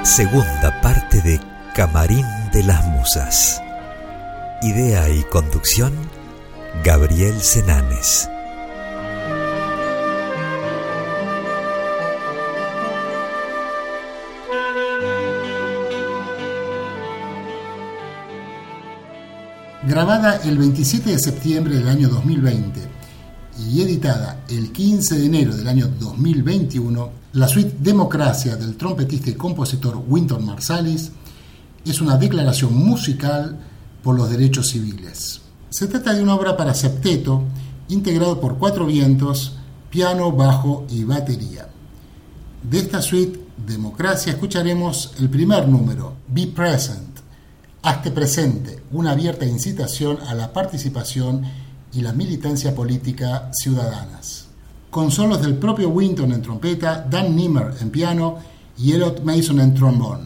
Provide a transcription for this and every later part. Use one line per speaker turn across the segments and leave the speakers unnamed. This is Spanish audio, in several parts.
Segunda parte de Camarín de las Musas. Idea y conducción, Gabriel Senanes.
Grabada el 27 de septiembre del año 2020 y editada el 15 de enero del año 2021, la suite Democracia del trompetista y compositor Wynton Marsalis es una declaración musical por los derechos civiles. Se trata de una obra para septeto integrado por 4 vientos, piano, bajo y batería. De esta suite Democracia escucharemos el primer número, Be Present, Hazte presente, una abierta incitación a la participación y la militancia política ciudadanas. Con solos del propio Wynton en trompeta, Dan Nimmer en piano y Elliot Mason en trombón.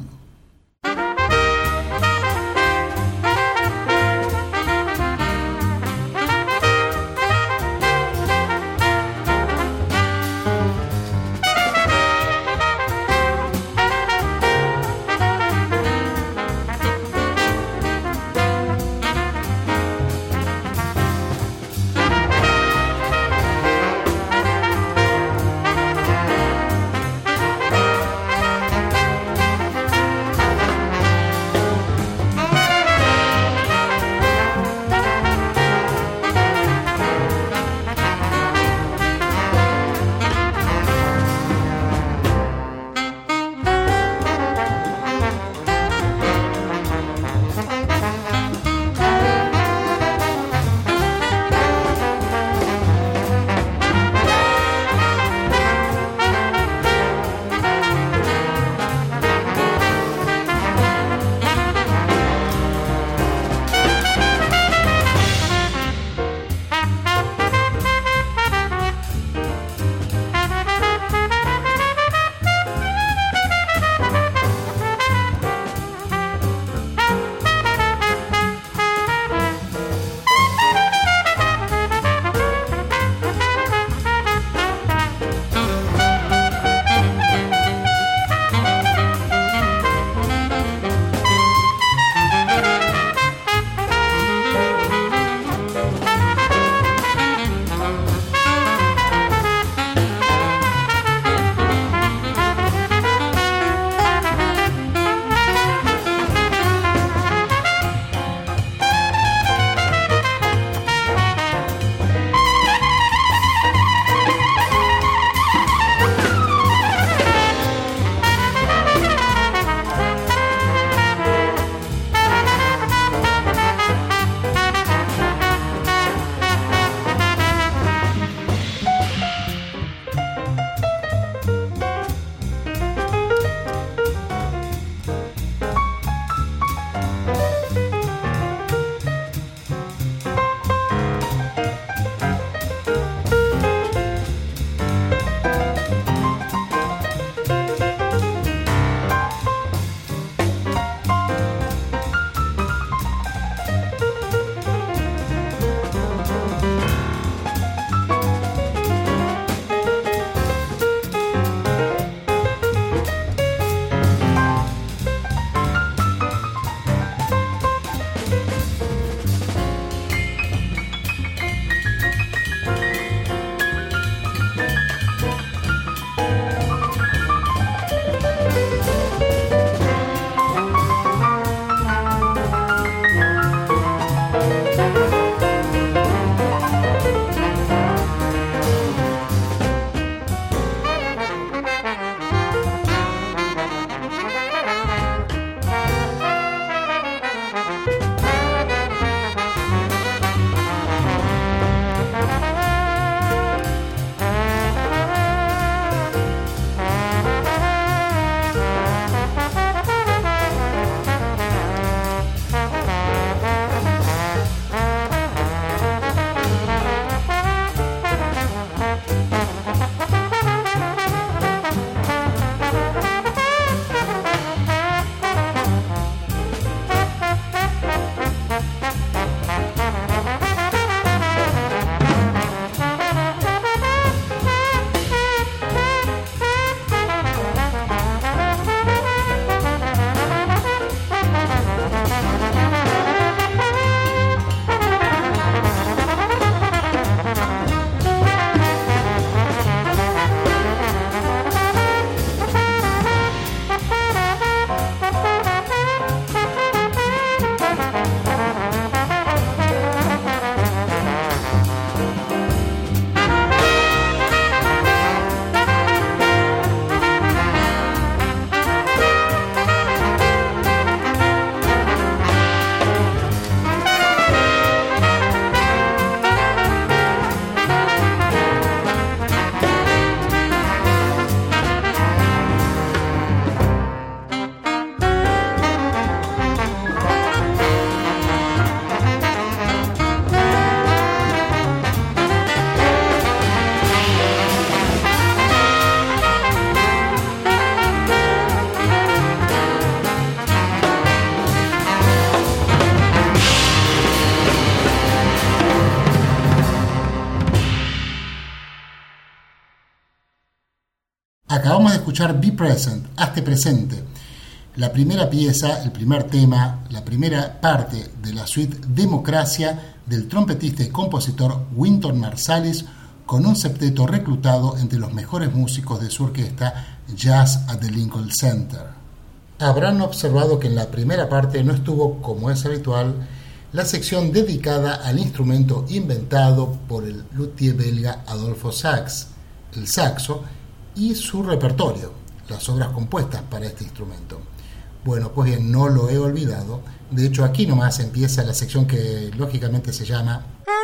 escuchar Be Present, hazte presente, la primera pieza, el primer tema, la primera parte de la suite Democracia del trompetista y compositor Wynton Marsalis, con un septeto reclutado entre los mejores músicos de su orquesta Jazz at the Lincoln Center. Habrán observado que en la primera parte no estuvo, como es habitual, la sección dedicada al instrumento inventado por el luthier belga Adolphe Sax, el saxo, y su repertorio, las obras compuestas para este instrumento. Bueno, pues bien, no lo he olvidado. De hecho, aquí nomás empieza la sección que lógicamente se llama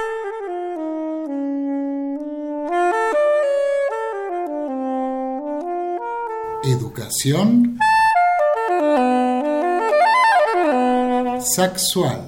Educación Saxual.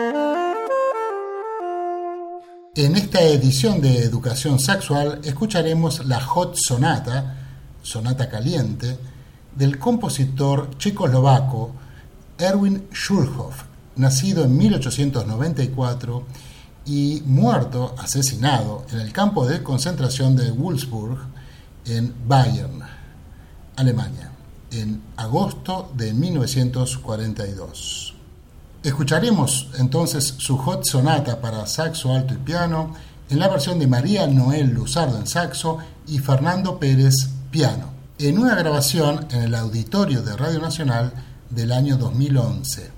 En esta edición de Educación Saxual escucharemos la Hot Sonata, Sonata Caliente, del compositor checoslovaco Erwin Schulhoff, nacido en 1894 y muerto, asesinado, en el campo de concentración de Würzburg, en Bayern, Alemania, en agosto de 1942. Escucharemos entonces su Hot Sonata para saxo alto y piano en la versión de María Noel Luzardo en saxo y Fernando Pérez piano, en una grabación en el auditorio de Radio Nacional del año 2011.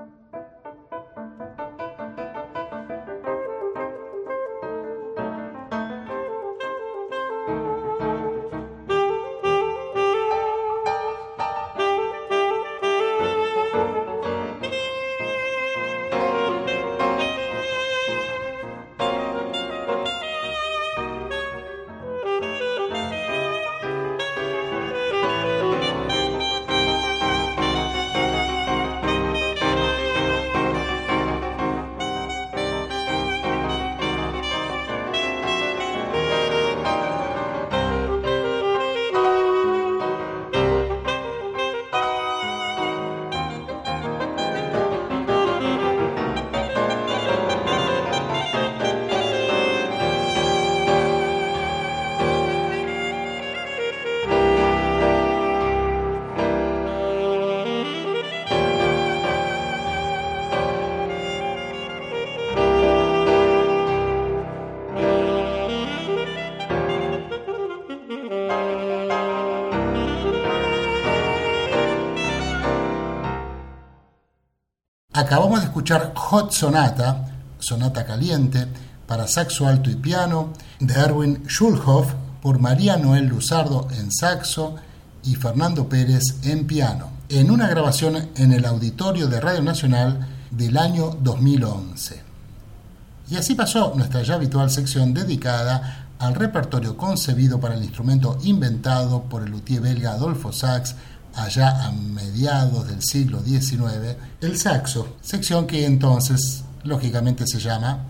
Acabamos de escuchar Hot Sonata, Sonata Caliente, para saxo alto y piano, de Erwin Schulhoff, por María Noel Luzardo en saxo y Fernando Pérez en piano, en una grabación en el Auditorio de Radio Nacional del año 2011. Y así pasó nuestra ya habitual sección dedicada al repertorio concebido para el instrumento inventado por el luthier belga Adolphe Sax allá a mediados del siglo XIX, el saxo, sección que entonces lógicamente se llama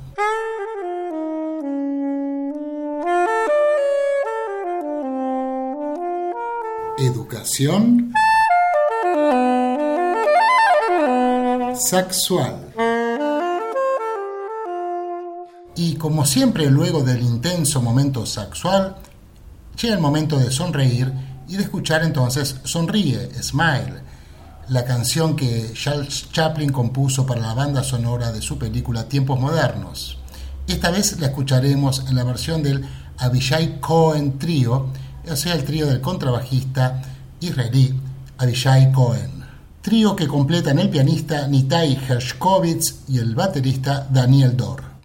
Educación Saxual. Y como siempre, luego del intenso momento saxual, llega el momento de sonreír y de escuchar entonces Sonríe, Smile, la canción que Charles Chaplin compuso para la banda sonora de su película Tiempos Modernos. Esta vez la escucharemos en la versión del Avishai Cohen Trio, o sea, el trío del contrabajista israelí Avishai Cohen. Trío que completan el pianista Nitai Hershkovitz y el baterista Daniel Dor.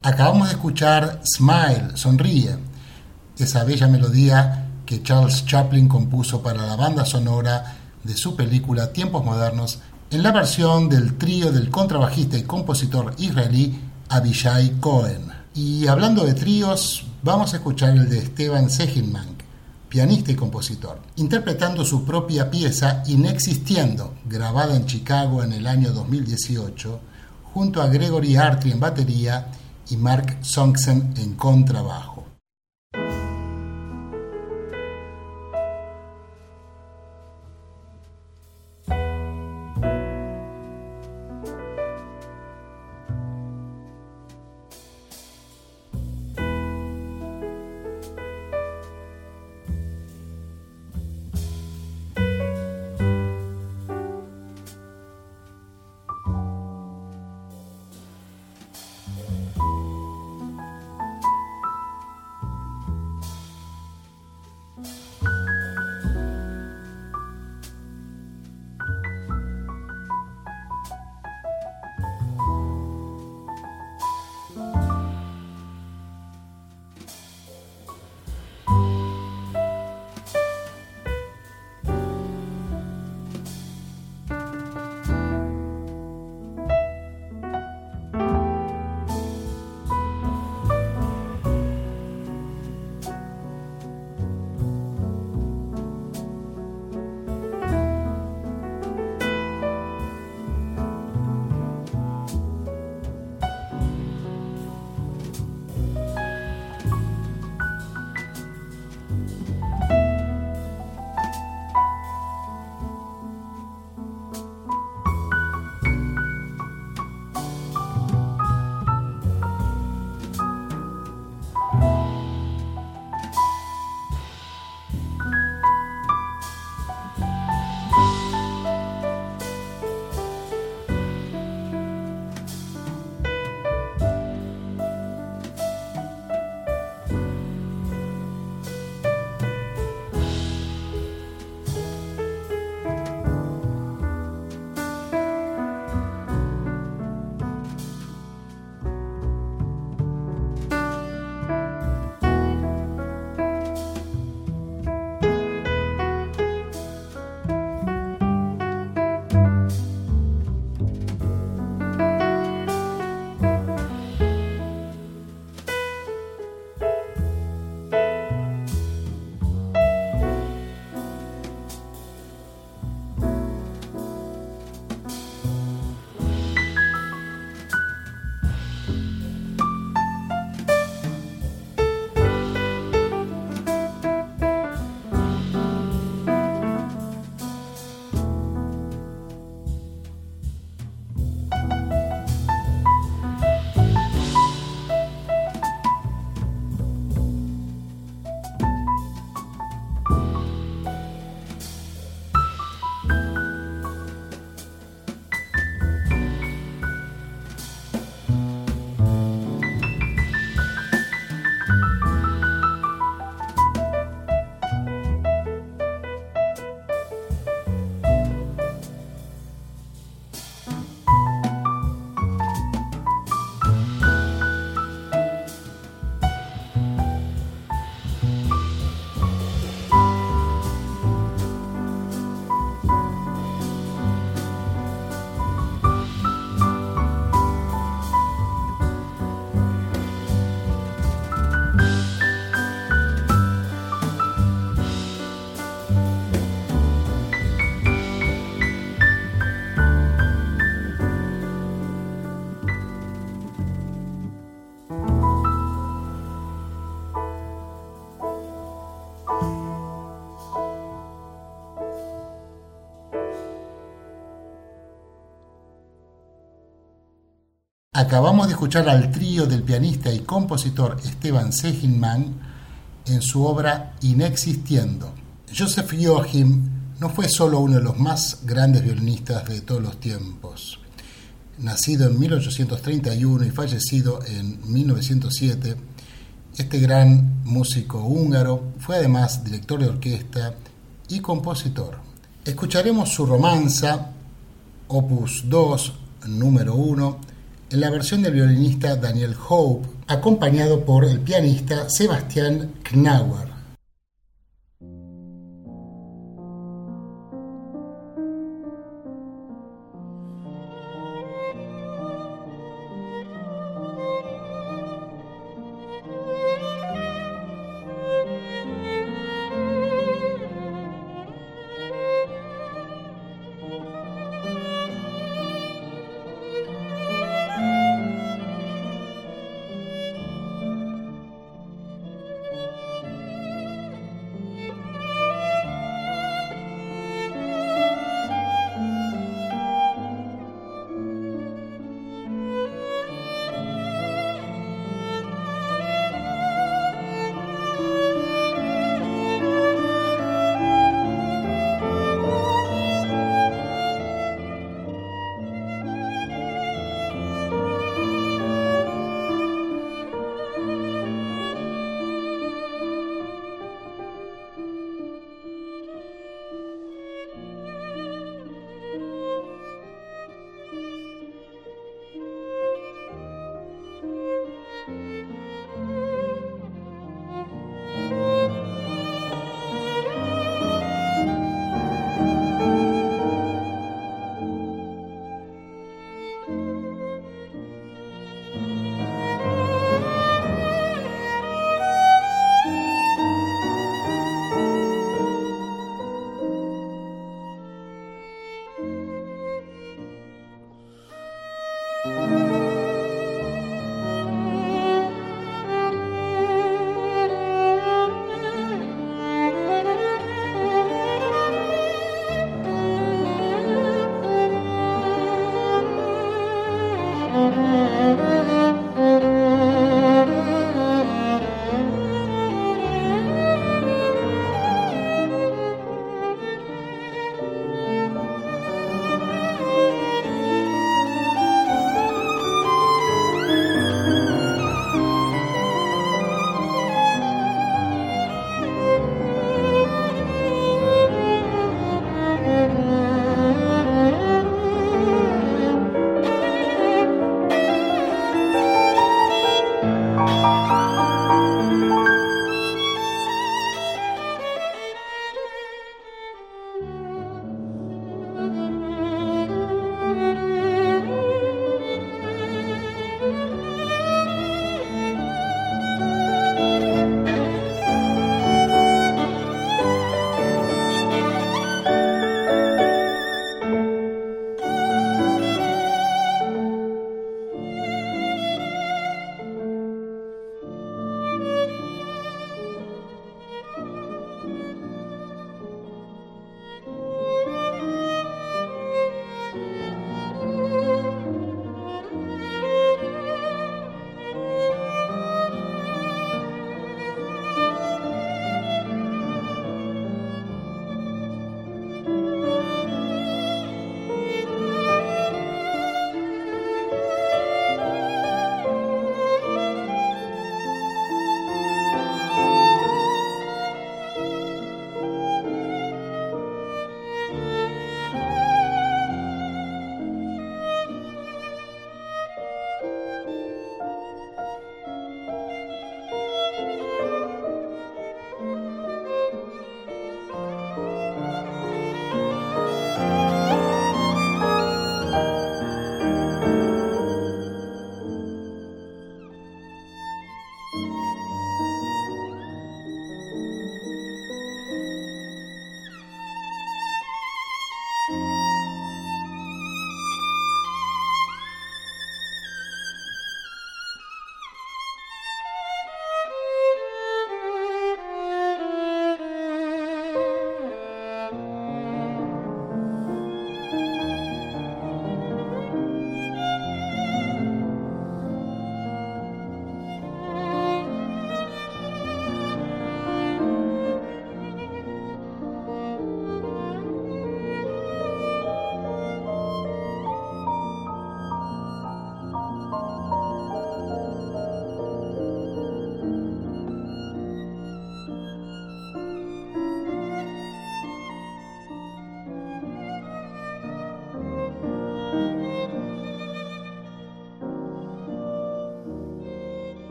Acabamos de escuchar Smile, Sonríe, esa bella melodía que Charles Chaplin compuso para la banda sonora de su película Tiempos Modernos, en la versión del trío del contrabajista y compositor israelí Avishai Cohen. Y hablando de tríos, vamos a escuchar el de Esteban Seligman, pianista y compositor, interpretando su propia pieza Inexistiendo, grabada en Chicago en el año 2018, junto a Gregory Artri en batería y Mark Sonksen en contrabajo. Acabamos de escuchar al trío del pianista y compositor Esteban Seligman en su obra Inexistiendo. Joseph Joachim no fue solo uno de los más grandes violinistas de todos los tiempos. Nacido en 1831 y fallecido en 1907, este gran músico húngaro fue además director de orquesta y compositor. Escucharemos su romanza, opus 2, número 1, en la versión del violinista Daniel Hope, acompañado por el pianista Sebastian Knauer.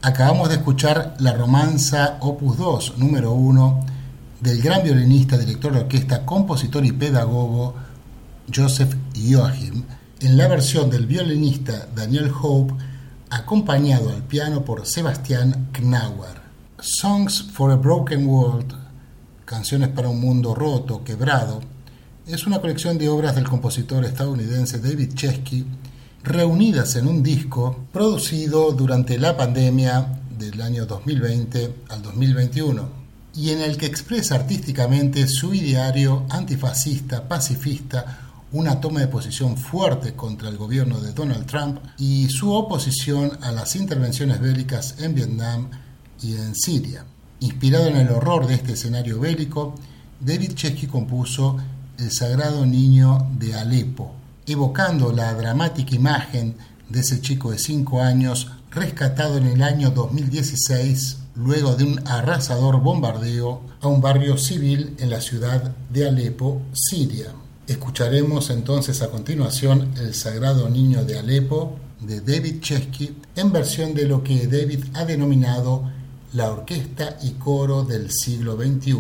Acabamos de escuchar la romanza Opus 2, número 1, del gran violinista, director de orquesta, compositor y pedagogo Joseph Joachim, en la versión del violinista Daniel Hope, acompañado al piano por Sebastian Knauer. Songs for a Broken World, Canciones para un mundo roto, quebrado, es una colección de obras del compositor estadounidense David Chesky, reunidas en un disco producido durante la pandemia del año 2020 al 2021, y en el que expresa artísticamente su ideario antifascista, pacifista, una toma de posición fuerte contra el gobierno de Donald Trump y su oposición a las intervenciones bélicas en Vietnam y en Siria. Inspirado en el horror de este escenario bélico, David Chesky compuso El Sagrado Niño de Alepo, evocando la dramática imagen de ese chico de 5 años rescatado en el año 2016 luego de un arrasador bombardeo a un barrio civil en la ciudad de Alepo, Siria. Escucharemos entonces a continuación El Sagrado Niño de Alepo de David Chesky en versión de lo que David ha denominado la orquesta y coro del siglo XXI.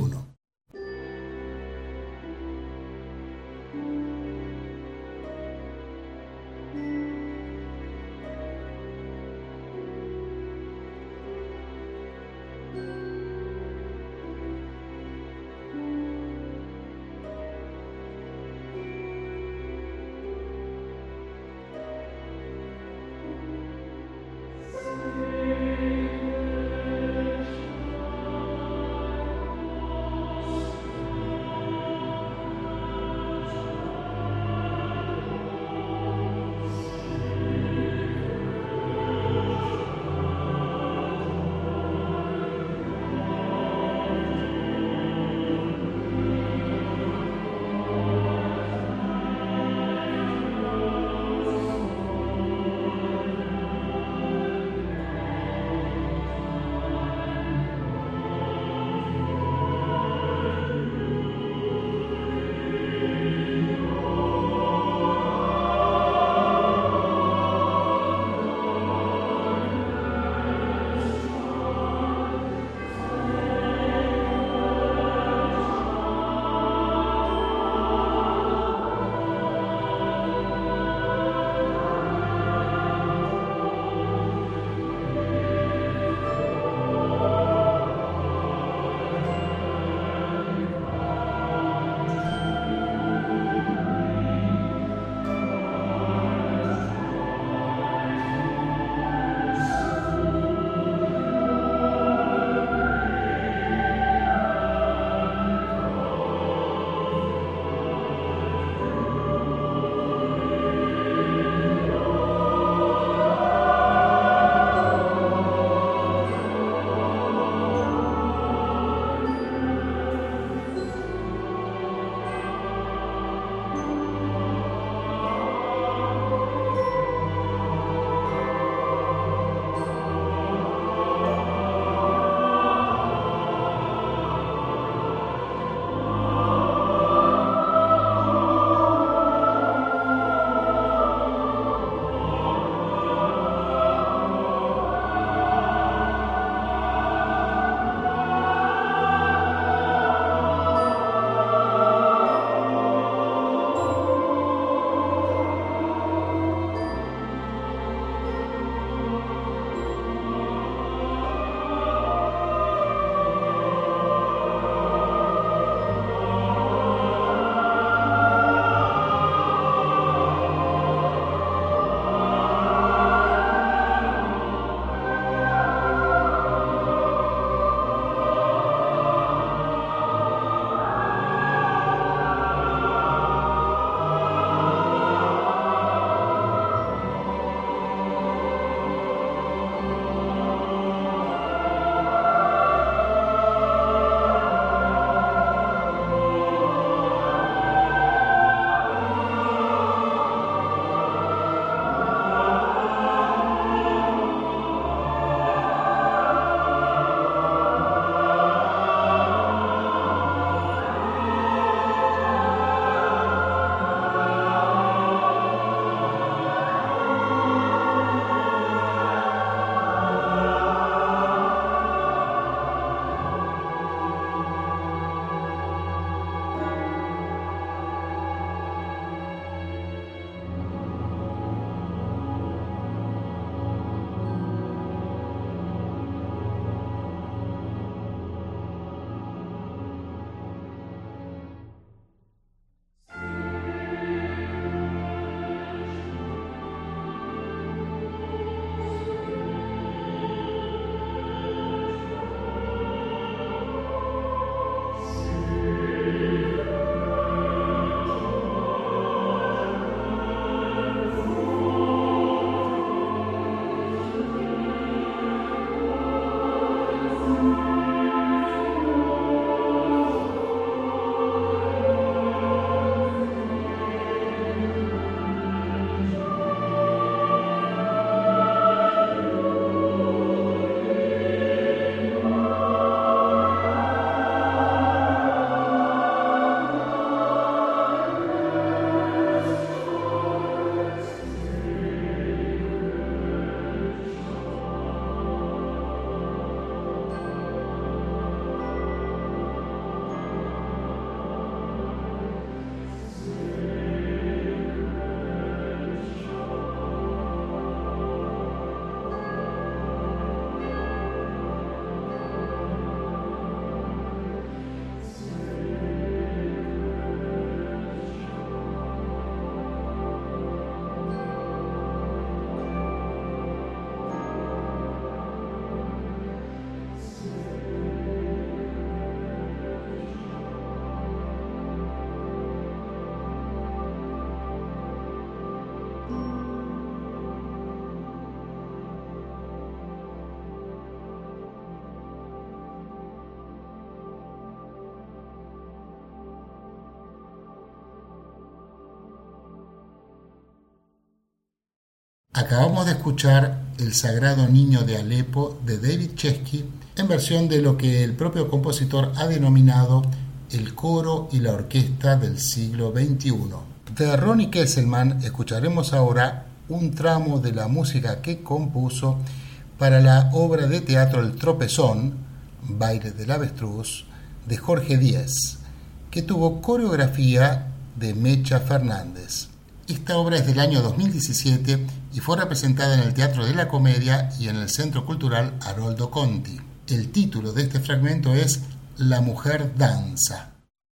Acabamos de escuchar El Sagrado Niño de Alepo de David Chesky en versión de lo que el propio compositor ha denominado el coro y la orquesta del siglo XXI. De Ronnie Kesselman escucharemos ahora un tramo de la música que compuso para la obra de teatro El Tropezón, Baile del Avestruz, de Jorge Díez, que tuvo coreografía de Mecha Fernández. Esta obra es del año 2017 y fue representada en el Teatro de la Comedia y en el Centro Cultural Haroldo Conti. El título de este fragmento es La mujer danza.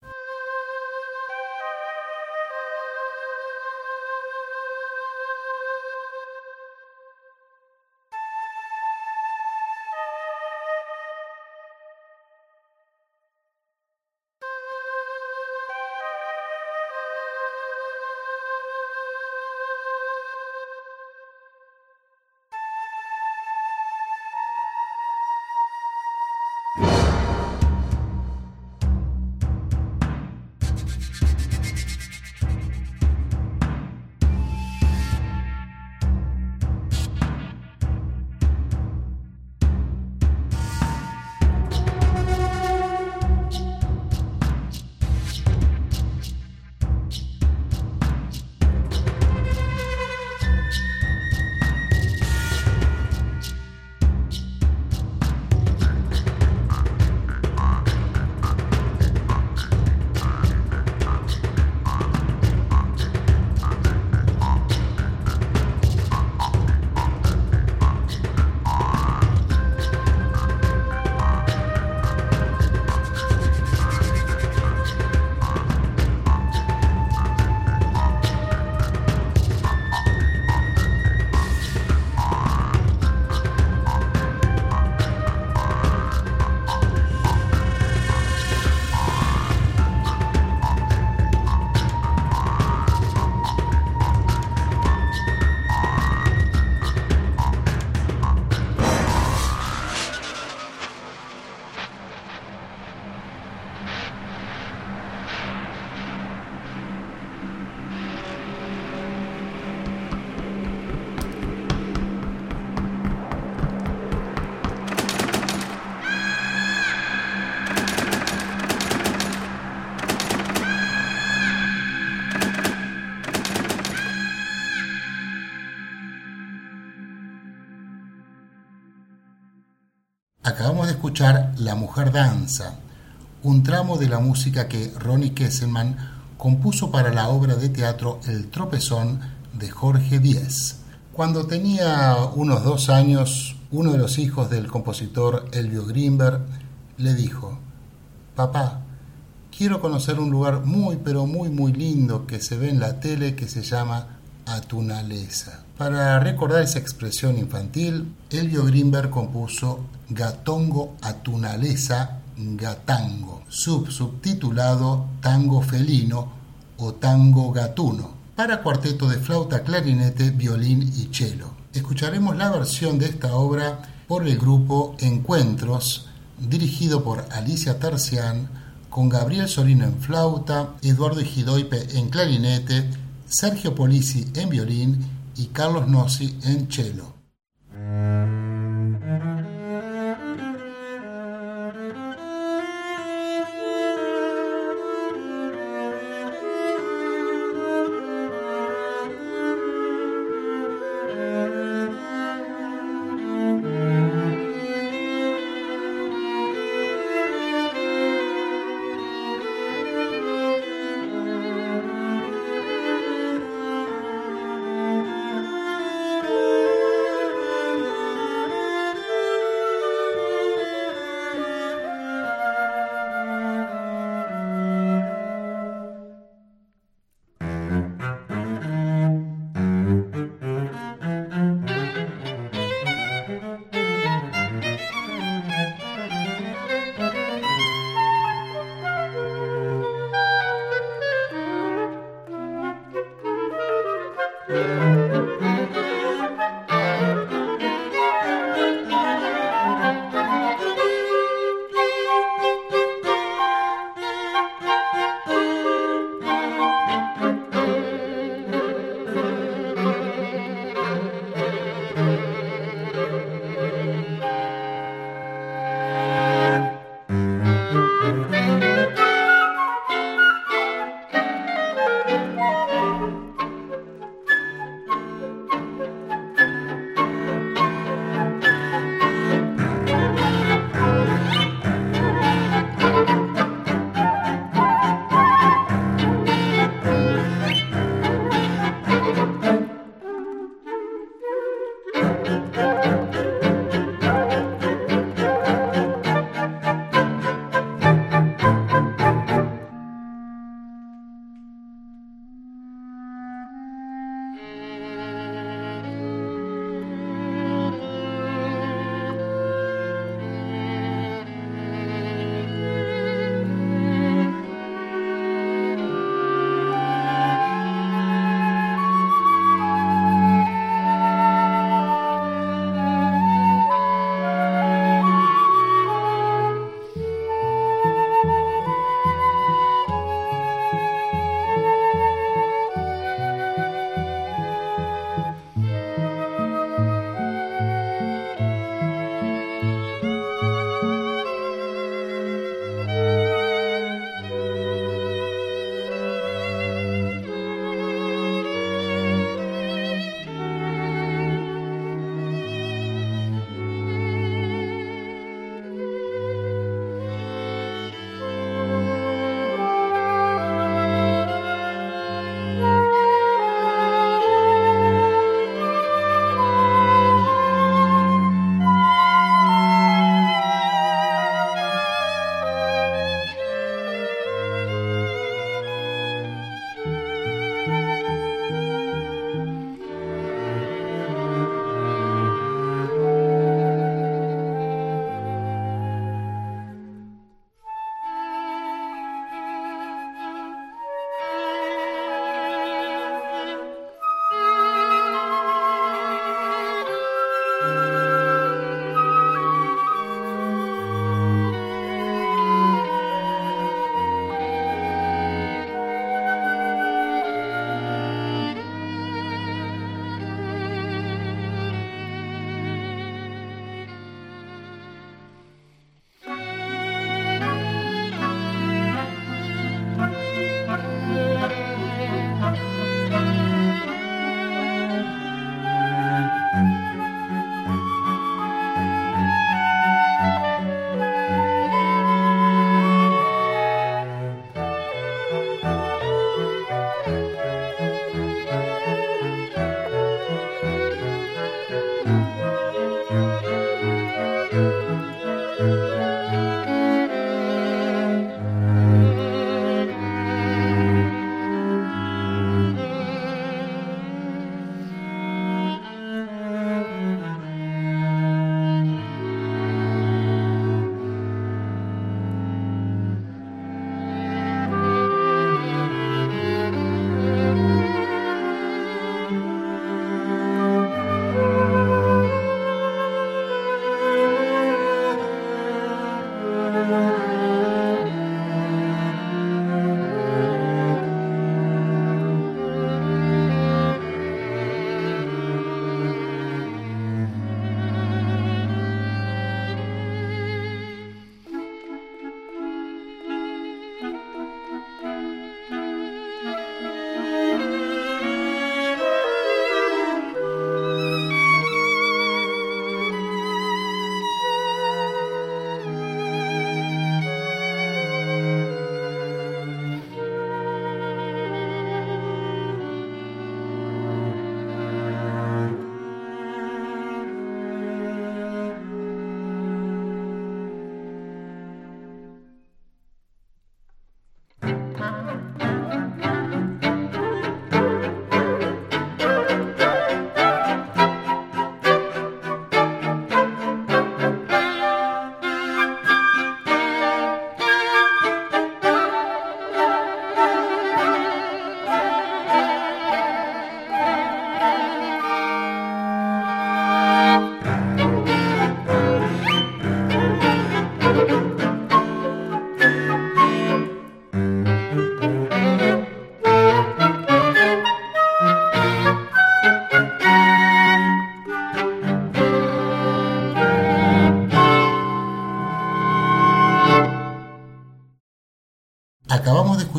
Acabamos de escuchar La mujer danza, un tramo de la música que Ronnie Kesselman compuso para la obra de teatro El Tropezón de Jorge Díez. Cuando tenía unos 2 años, uno de los hijos del compositor Elvio Grimberg le dijo: «Papá, quiero conocer un lugar muy pero muy lindo que se ve en la tele que se llama Atunaleza». Para recordar esa expresión infantil, Elvio Grimberg compuso Gatongo Atunaleza Gatango, subtitulado Tango Felino o Tango Gatuno, para cuarteto de flauta, clarinete, violín y cello. Escucharemos la versión de esta obra por el grupo Encuentros, dirigido por Alicia Tercián, con Gabriel Solino en flauta, Eduardo Igidoipe en clarinete, Sergio Polisi en violín y Carlos Nossi en cello.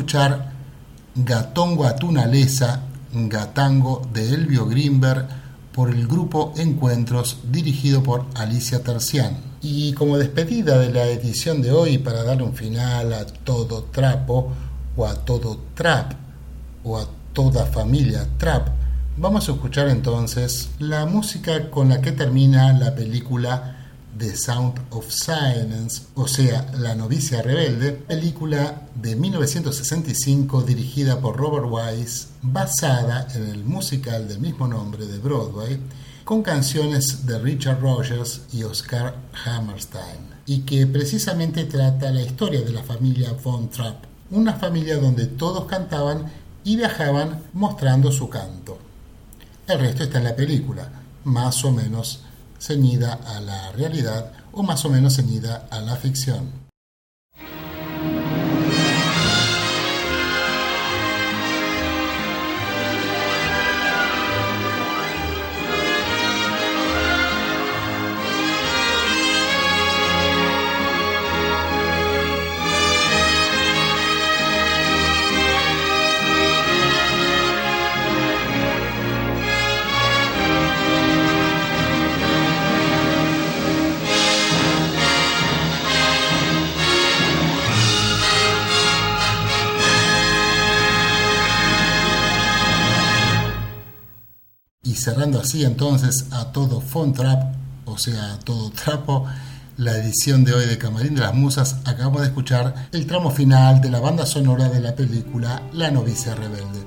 escuchar Gatongo Atunaleza, Gatango de Elvio Grimberg por el grupo Encuentros dirigido por Alicia Tercián. Y como despedida de la edición de hoy, para darle un final a todo trapo o a todo trap o a toda familia trap, vamos a escuchar entonces la música con la que termina la película The Sound of Silence, o sea, La novicia rebelde, película de 1965 dirigida por Robert Wise, basada en el musical del mismo nombre de Broadway, con canciones de Richard Rodgers y Oscar Hammerstein, y que precisamente trata la historia de la familia Von Trapp, una familia donde todos cantaban y viajaban mostrando su canto. El resto está en la película, más o menos ceñida a la realidad o más o menos ceñida a la ficción. Y cerrando así entonces a todo Von Trapp, o sea, a todo trapo, la edición de hoy de Camarín de las Musas, acabamos de escuchar el tramo final de la banda sonora de la película La novicia rebelde.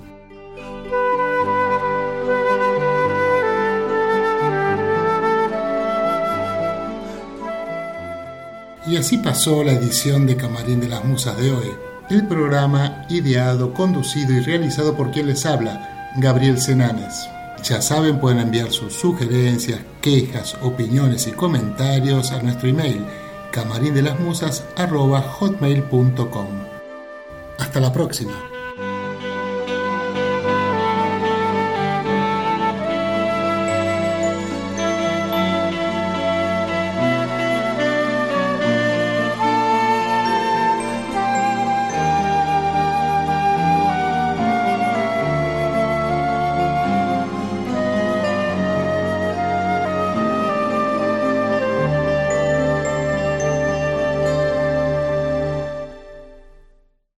Y así pasó la edición de Camarín de las Musas de hoy, el programa ideado, conducido y realizado por quien les habla, Gabriel Senanes. Ya saben, pueden enviar sus sugerencias, quejas, opiniones y comentarios a nuestro email camarindelasmusas@hotmail.com. Hasta la próxima.